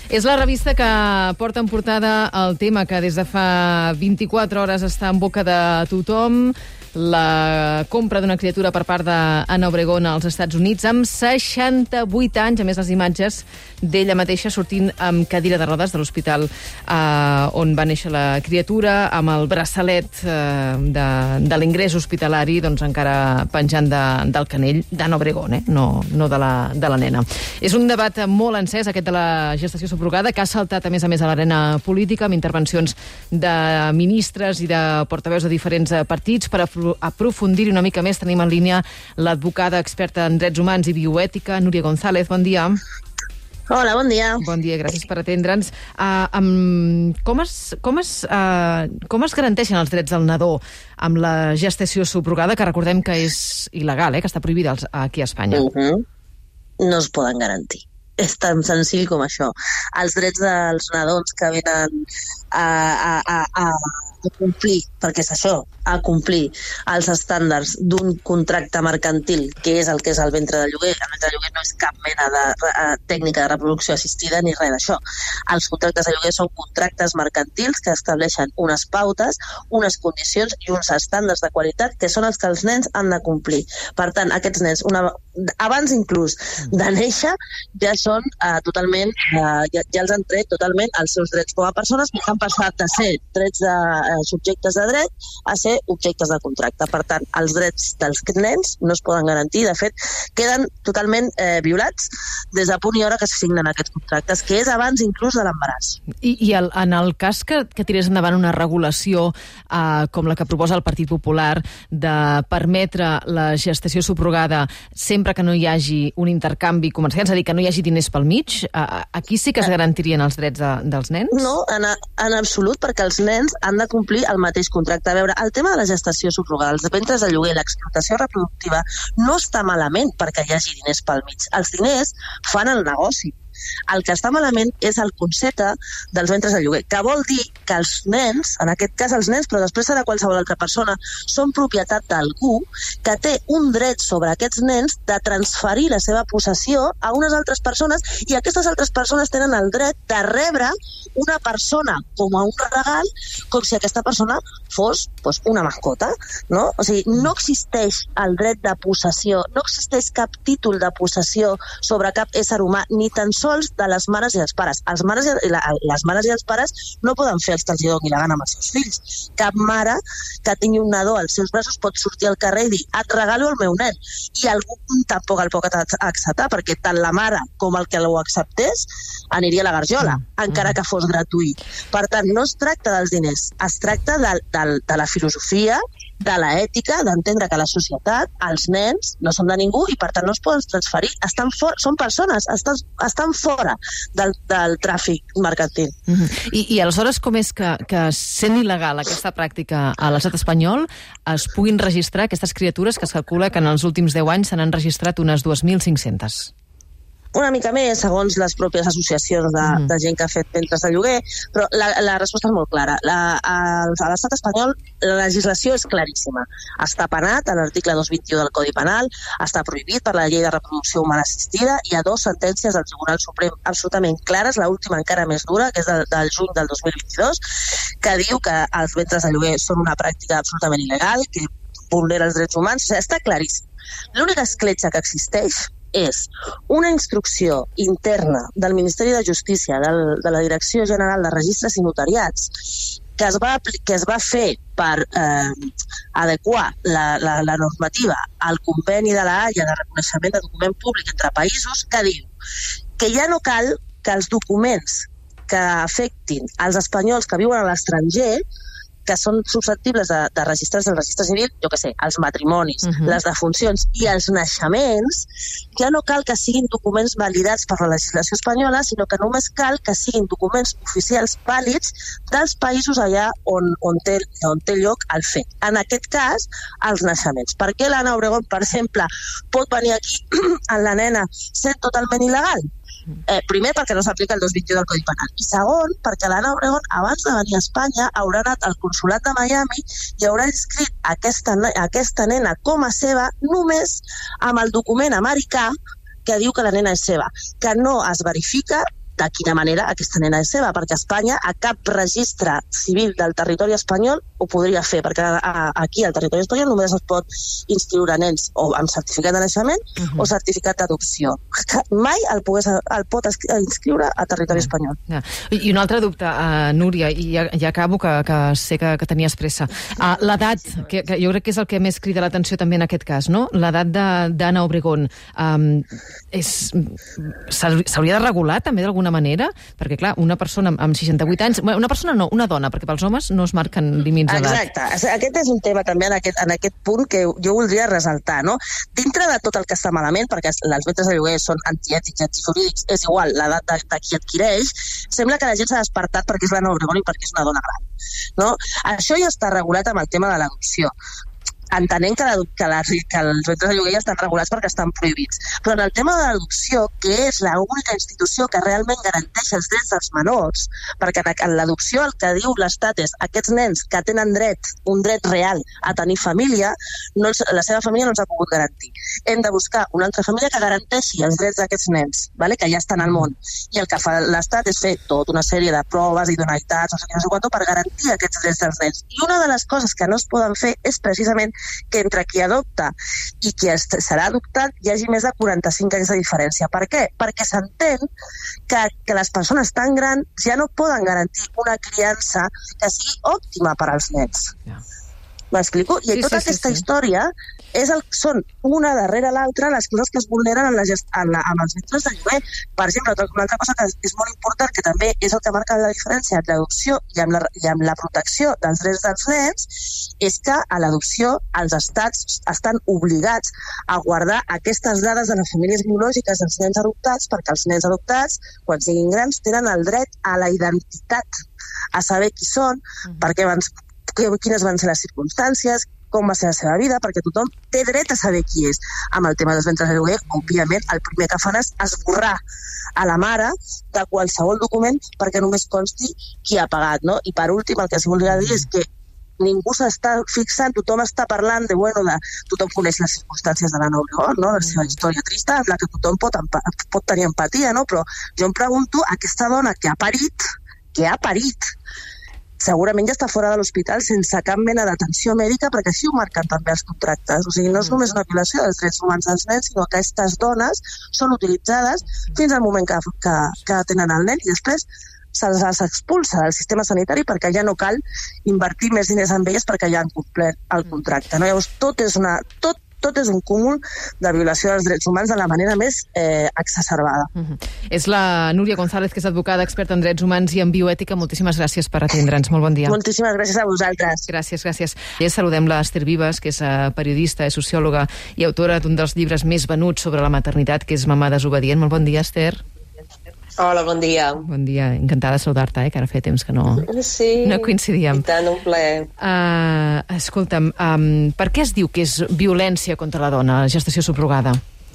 És la revista que porta en portada el tema que des de fa 24 hores està en boca de tothom, la compra d'una criatura per part d'Anna Obregón als Estats Units amb 68 anys, a més les imatges d'ella mateixa sortint amb cadira de rodes de l'hospital on va néixer la criatura, amb el braçalet de l'ingrés hospitalari doncs encara penjant del canell d'Anna Obregón, no de la nena. És un debat molt encès, aquest de la gestació subrogada, que ha saltat a més a l'arena política amb intervencions de ministres i de portaveus de diferents partits. Per aprofundir-hi una mica més tenim en línia l'advocada experta en drets humans i bioètica, Núria González. Bon dia. Hola, bon dia. Bon dia, gràcies per atendre'ns. Com es garanteixen els drets del nadó amb la gestació subrogada, que recordem que és il·legal, que està prohibida aquí a Espanya? No es poden garantir. És tan senzill com això. Els drets dels nadons que venen a complir, perquè és això, a complir els estàndards d'un contracte mercantil, que és el ventre de lloguer. El ventre de lloguer no és cap mena de tècnica de reproducció assistida ni res d'això. Els contractes de lloguer són contractes mercantils que estableixen unes pautes, unes condicions i uns estàndards de qualitat que són els que els nens han de complir. Per tant, aquests nens, abans inclús de néixer, ja són totalment, ja els han tret totalment els seus drets com a persones, que han passat de ser drets subjectes de dret a ser objectes de contracte. Per tant, els drets dels nens no es poden garantir. De fet, queden totalment violats des de punt i hora que se signen aquests contractes, que és abans inclús de l'embaràs. I en el cas que tirés endavant una regulació com la que proposa el Partit Popular de permetre la gestació subrogada sempre que no hi hagi un intercanvi comercial, és a dir, que no hi hagi diners pel mig, aquí sí que es garantirien els drets dels nens? No, en absolut, perquè els nens han de complir el mateix contracte. A veure, el tema de la gestació subrogada, els ventres de lloguer, l'explotació reproductiva, no està malament perquè hi hagi diners pel mig. Els diners fan el negoci. El que està malament és el concepte dels ventres de lloguer, que vol dir que els nens, en aquest cas els nens, però després serà qualsevol altra persona, són propietat d'algú que té un dret sobre aquests nens de transferir la seva possessió a unes altres persones, i aquestes altres persones tenen el dret de rebre una persona com a un regal, com si aquesta persona fos una mascota, no? O sigui, no existeix el dret de possessió, no existeix cap títol de possessió sobre cap ésser humà, ni tan sols de les mares i els pares. Les mares i els pares no poden fer els que els doni la gana amb els seus fills. Cap mare que tingui un nadó als seus braços pot sortir al carrer i dir et regalo el meu nen. I algú tampoc el pot acceptar, perquè tant la mare com el que ho acceptés aniria a la garjola, encara que fos gratuït. Per tant, no es tracta dels diners, es tracta de la filosofia, de l'ètica, d'entendre que la societat, els nens, no són de ningú i per tant no es poden transferir. Són persones, estan fora del tràfic mercantil. I aleshores com és que sent il·legal aquesta pràctica a l'estat espanyol es puguin registrar aquestes criatures, que es calcula que en els últims 10 anys se n'han registrat unes 2.500? Una mica més, segons les pròpies associacions de gent que ha fet ventres de lloguer, però la resposta és molt clara. A l'estat espanyol la legislació és claríssima. Està penat a l'article 221 del Codi Penal, està prohibit per la llei de reproducció humana assistida, hi ha 2 sentències del Tribunal Suprem absolutament clares, l'última encara més dura, que és del juny del 2022, que diu que els ventres de lloguer són una pràctica absolutament il·legal, que vulnera els drets humans. Està claríssim. L'única escletxa que existeix és una instrucció interna del Ministeri de Justícia, de la Direcció General de Registres i Notariats, que es va fer per adequar la normativa al conveni de la Haia de reconeixement de document públic entre països, que diu que ja no cal que els documents que afectin els espanyols que viuen a l'estranger, que són susceptibles de registrar-se al registre civil, jo què sé, els matrimonis, les defuncions i els naixements, ja no cal que siguin documents validats per la legislació espanyola, sinó que només cal que siguin documents oficials vàlids dels països allà on té lloc el fet. En aquest cas, els naixements. Per què l'Anna Obregón, per exemple, pot venir aquí amb la nena sent totalment il·legal? Primer, perquè no s'aplica el 221 del Codi Penal. I segon, perquè l'Anna Obregón, abans de venir a Espanya, haurà anat al consolat de Miami i haurà inscrit aquesta nena com a seva només amb el document americà que diu que la nena és seva, que no es verifica de quina manera aquesta nena és seva, perquè a Espanya a cap registre civil del territori espanyol ho podria fer, perquè aquí al territori espanyol només es pot inscriure nens o amb certificat de naixement o certificat d'adopció. Mai el pot inscriure a territori espanyol. I un altre dubte, Núria, i ja acabo, que sé que tenies pressa. L'edat, que jo crec que és el que més crida l'atenció també en aquest cas, no? L'edat d'Anna Obregón. S'hauria de regular també d'alguna manera? Perquè, clar, una persona amb 68 anys... Una persona no, una dona, perquè pels homes no es marquen límits d'edat. Exacte. Aquest és un tema també en aquest punt que jo voldria ressaltar, no? Dintre de tot el que està malament, perquè els ventres de lloguer són antiètics i antijurídics, és igual l'edat de qui adquireix, sembla que la gent s'ha despertat perquè és l'Anna Obregón i perquè és una dona gran, no? Això ja està regulat amb el tema de l'adopció. Entenent que els ventres de lloguer ja estan regulats perquè estan prohibits. Però en el tema de l'adopció, que és l'única institució que realment garanteix els drets dels menors, perquè en l'adopció el que diu l'Estat és aquests nens que tenen un dret real a tenir família, la seva família no els ha pogut garantir. Hem de buscar una altra família que garanteixi els drets d'aquests nens, que ja estan al món. I el que fa l'Estat és fer tota una sèrie de proves, idoneïtats, no sé quanto, per garantir aquests drets dels nens. I una de les coses que no es poden fer és precisament que entre qui adopta i qui serà adoptat hi hagi més de 45 anys de diferència. Per què? Perquè s'entén que les persones tan grans ja no poden garantir una criança que sigui òptima per als nens. M'explico? I tota aquesta història són una darrere l'altra les coses que es vulneren amb els ventres de lloguer. Per exemple, una altra cosa que és molt important, que també és el que marca la diferència entre l'adopció i amb la protecció dels drets dels nens, és que a l'adopció els estats estan obligats a guardar aquestes dades de les famílies biològiques dels nens adoptats, perquè els nens adoptats, quan siguin grans, tenen el dret a la identitat, a saber qui són, quines van ser les circumstàncies, com va ser la seva vida, perquè tothom té dret a saber qui és. Amb el tema dels ventres de lloguer, òbviament, el primer que fan és esborrar a la mare de qualsevol document perquè només consti qui ha pagat, no? I per últim, el que es volia dir és que ningú s'està fixant, tothom està parlant tothom coneix les circumstàncies de l'Anna Obregón, no? La seva història trista, amb la que tothom pot tenir empatia, no? Però jo em pregunto, aquesta dona que ha parit, segurament ja està fora de l'hospital sense cap mena d'atenció mèdica, perquè així ho marquen també els contractes. O sigui, no és només una violació dels drets humans dels nens, sinó que aquestes dones són utilitzades fins al moment que tenen el nen i després se'ls expulsa del sistema sanitari perquè ja no cal invertir més diners en elles perquè ja han complert el contracte. No? Llavors, tot és un cúmul de violació dels drets humans de la manera més exacerbada. És la Núria González, que és advocada, experta en drets humans i en bioètica. Moltíssimes gràcies per atendre'ns. Molt bon dia. Moltíssimes gràcies a vosaltres. Gràcies. I saludem l'Ester Vives, que és periodista, és sociòloga i autora d'un dels llibres més venuts sobre la maternitat, que és Mamà desobedient. Molt bon dia, Ester. Hola, bon dia. Bon dia, encantada de saludar-te, que ara feia temps que no coincidíem. I tant, un plaer. Escolta'm, per què es diu que és violència contra la dona, la gestació subrogada?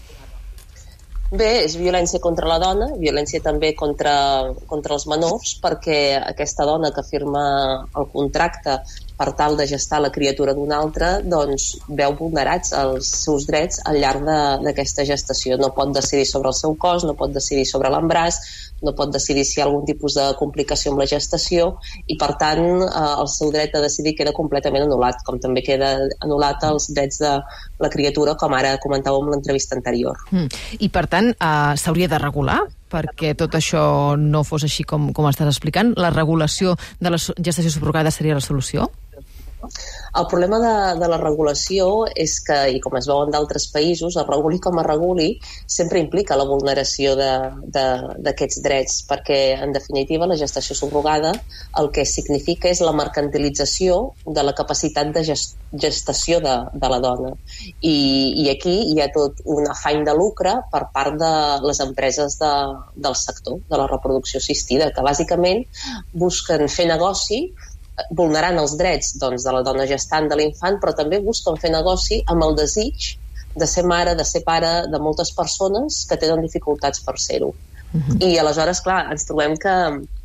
Bé, és violència contra la dona, violència també contra els menors, perquè aquesta dona que firma el contracte per tal de gestar la criatura d'una altra, doncs veu vulnerats els seus drets al llarg d'aquesta gestació. No pot decidir sobre el seu cos, no pot decidir sobre l'embràs, no pot decidir si hi ha algun tipus de complicació amb la gestació i, per tant, el seu dret a decidir queda completament anul·lat, com també queda anul·lat els drets de la criatura, com ara comentàvem en l'entrevista anterior. I, per tant, s'hauria de regular? Perquè tot això no fos així com estàs explicant? La regulació de la gestació subrogada seria la solució? El problema de la regulació és que, i com es veu en d'altres països, es reguli com es reguli, sempre implica la vulneració d'aquests drets, perquè, en definitiva, la gestació subrogada el que significa és la mercantilització de la capacitat de gestació de la dona. I aquí hi ha tot un afany de lucre per part de les empreses del sector de la reproducció assistida, que bàsicament busquen fer negoci vulnerant els drets de la dona gestant, de l'infant, però també busquen fer negoci amb el desig de ser mare, de ser pare de moltes persones que tenen dificultats per ser-ho. I aleshores, clar, ens trobem que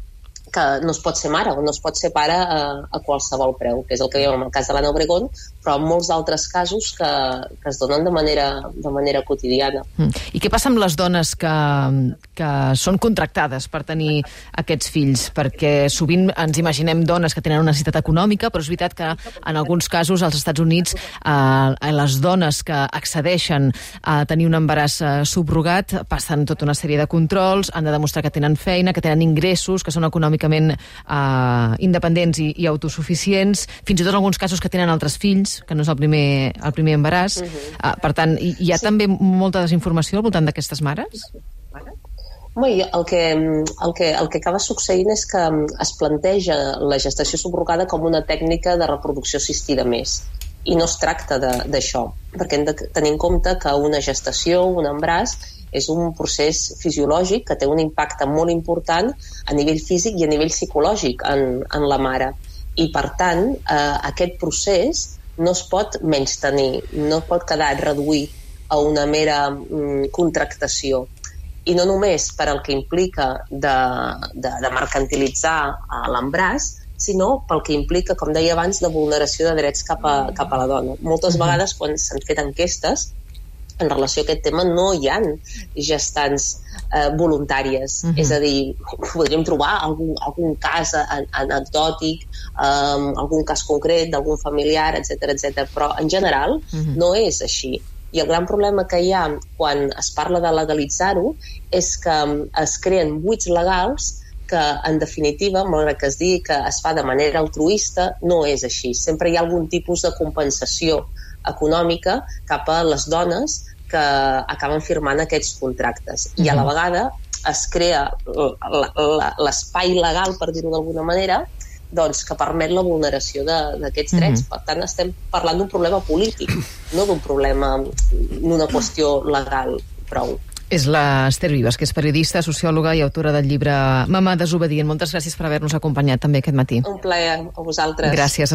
que no es pot ser mare o no es pot ser pare a qualsevol preu, que és el que veiem en el cas de l'Anna Obregón, però en molts d'altres casos que es donen de manera quotidiana. I què passa amb les dones que són contractades per tenir aquests fills? Perquè sovint ens imaginem dones que tenen una necessitat econòmica, però és veritat que en alguns casos als Estats Units les dones que accedeixen a tenir un embaràs subrogat passen tota una sèrie de controls, han de demostrar que tenen feina, que tenen ingressos, que són econòmicament independents i autosuficients, fins i tot en alguns casos que tenen altres fills, que no és el primer embaràs. Per tant, hi ha també molta desinformació al voltant d'aquestes mares? El que acaba succeint és que es planteja la gestació subrogada com una tècnica de reproducció assistida més, i no es tracta d'això, perquè hem de tenir en compte que una gestació, un embaràs, és un procés fisiològic que té un impacte molt important a nivell físic i a nivell psicològic en la mare. I, per tant, aquest procés no es pot menystenir, no pot quedar reduït a una mera contractació. I no només per al que implica de mercantilitzar l'embaràs, sinó pel que implica, com deia abans, de vulneració de drets cap a la dona. Moltes vegades, quan s'han fet enquestes en relació a aquest tema, no hi ha gestants voluntàries. És a dir, podríem trobar algun cas anecdòtic, algun cas concret d'algun familiar, etc. Però en general no és així. I el gran problema que hi ha quan es parla de legalitzar-ho és que es creen buits legals que, en definitiva, malgrat que es digui que es fa de manera altruista, no és així. Sempre hi ha algun tipus de compensació econòmica cap a les dones que acaben firmant aquests contractes. I a la vegada es crea l'espai legal, per dir-ho d'alguna manera, doncs, que permet la vulneració d'aquests drets. Per tant, estem parlant d'un problema polític, no d'una qüestió legal prou. És l'Ester Vives, que és periodista, sociòloga i autora del llibre Mamà desobedient. Moltes gràcies per haver-nos acompanyat també aquest matí. Un plaer a vosaltres. Gràcies.